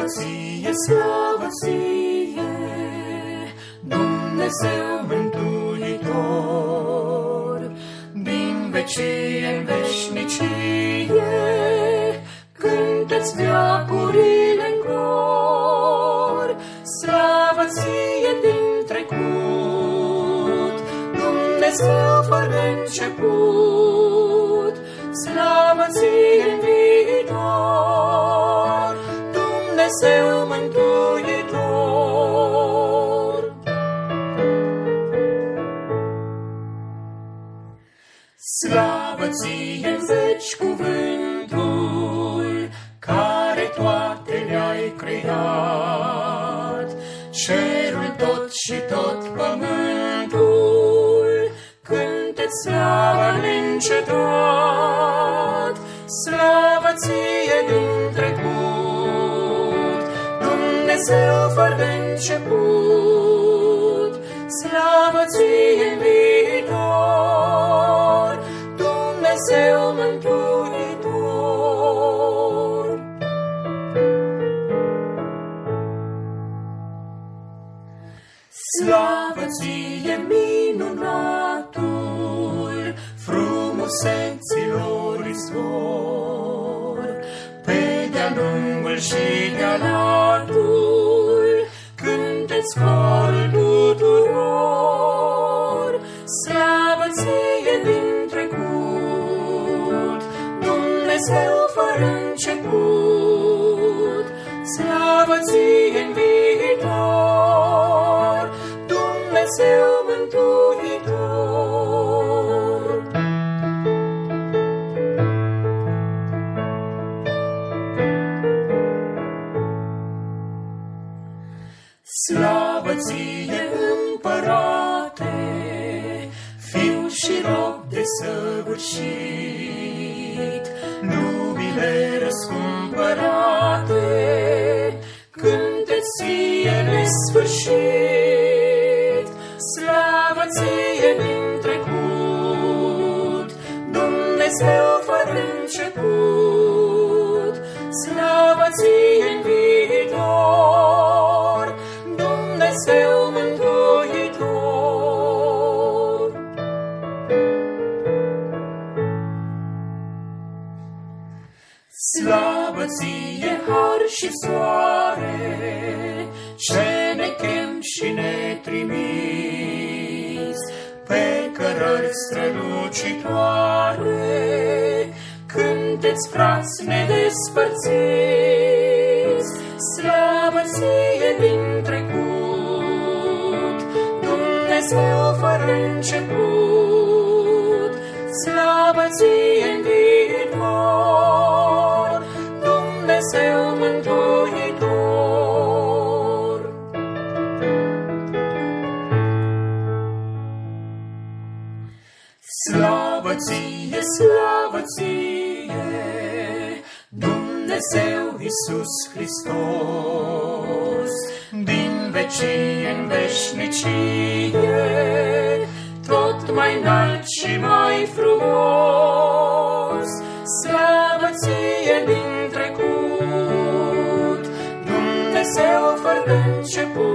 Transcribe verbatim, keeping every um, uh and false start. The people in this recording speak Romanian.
Slavă ție, slavă ție, Dumnezeu mântuitor, din vecie în veșnicie, cântă-ți veacurile în cor. Slavă ție din trecut, Dumnezeu fără început, slavă ție în viitor, Dumnezeu mântuitor. Slavă ție în veci cuvântul, care toate le-ai creat, cerul tot și tot pământul, cântă-ți slavă neîncetat. Slavă ție din trecut, Dumnezeu fără început, slavă ție în viitor, Dumnezeu mântuitor. Slavă ție minunatul, frumuseților izvor, pe de-a lungul și de-a latul, cântă-ți corul tuturor. Slavă ție din trecut, Dumnezeu fără început, slavă ție în viitor, Dumnezeu mântuitor. Slavă ție, Împărate, Fiu și rob desăvârșit, nubile răscumpărate, cântă-ți ție nesfârșit. Slavă ție din trecut, Dumnezeu fără început, slavă ție în viitor, Dumnezeu mântuitor. Slavă ție, har și soare, ce ne chem și ne trimiți pe cărări strălucitoare, cântă-ți, frați nedespărțiți. Slavă ție din trecut, Dumnezeu fără început, slavă ție în viitor, Dumnezeu mântuitor. Slavă ție, slavă ție, Dumnezeu Iisus Hristos, din vecie în veșnicie, tot mai înalt și mai frumos. Slavă ție din trecut, Dumnezeu fără început,